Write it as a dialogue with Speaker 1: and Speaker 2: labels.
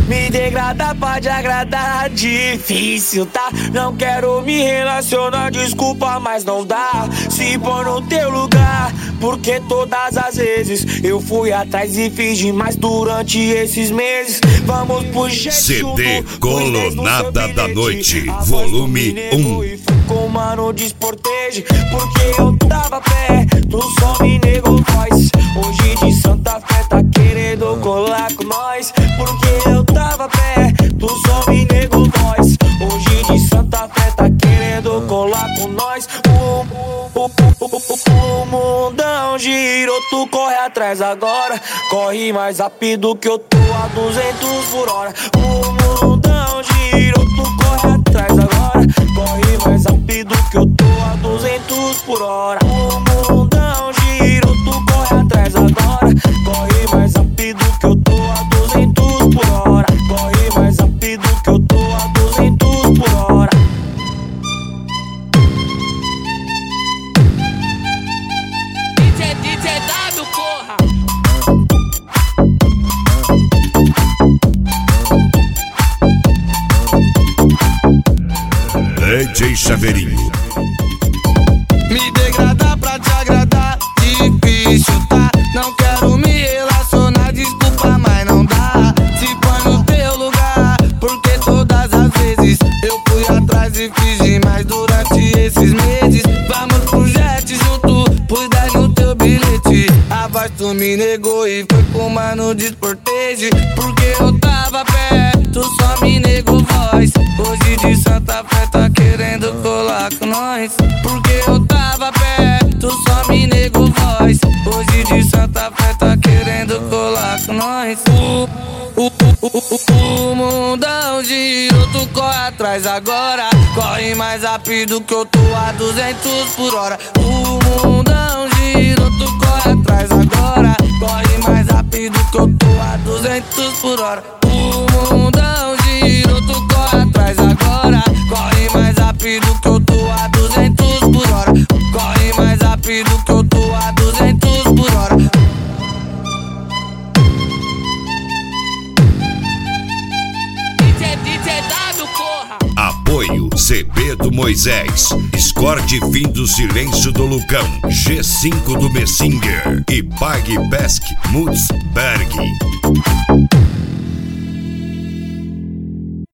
Speaker 1: Me degradar pra te agradar, difícil, tá? Não quero me relacionar, desculpa, mas não dá. Se pôr no teu lugar, porque todas as vezes eu fui atrás e fiz demais durante esses meses. Vamos pro jet
Speaker 2: CD
Speaker 1: junto,
Speaker 2: Colonada da Noite, volume 1.
Speaker 1: E fui com o mano Desportage, porque eu tava perto, só me negou voz. Hoje de Santa Fé tá querendo colar com nós, porque eu tava perto, só me negou voz. Hoje de Santa Fé tá querendo colar com nós. O mundão girou, tu corre atrás agora. Corre mais rápido que eu tô a 200 por hora. O mundão girou, tu corre atrás agora. Corre mais rápido que eu tô a 200 por hora. O mundão girou, tu corre atrás agora. Corre mais rápido que eu tô a 200 por hora. Corre mais rápido que eu tô a 200 por hora.
Speaker 3: DJW, porra!
Speaker 2: DJ Chaveirinho.
Speaker 4: Me degradar pra te agradar, difícil, tá? Não quero me relacionar, desculpa, mas não dá. Se põe no teu lugar, porque todas as vezes eu fui atrás e fiz demais durante esses meses. Vamos pro jet junto, pus 10 no teu bilhete. A voz tu me negou e foi com o mano Desportage, porque eu tava perto, só me negou voz. Hoje de Santa Fé tá querendo colar com nós, porque eu tava perto, só me negou voz. Hoje de Santa Fé tá querendo colar com nós. O mundão girou, tu corre atrás agora. Corre mais rápido que eu tô a 200 por hora. O mundão girou, tu corre atrás agora. Corre mais rápido que eu tô a 200 por hora. O mundão girou, tu corre atrás agora. Corre mais rápido que eu tô a 200 por hora. Corre mais rápido que eu tô a 200 por hora.
Speaker 3: DJW, porra!
Speaker 2: Apoio CB do Moisés, Escorde Fim do Silêncio do Lucão, G5 do Messinger e Pag Pesk Mutzberg.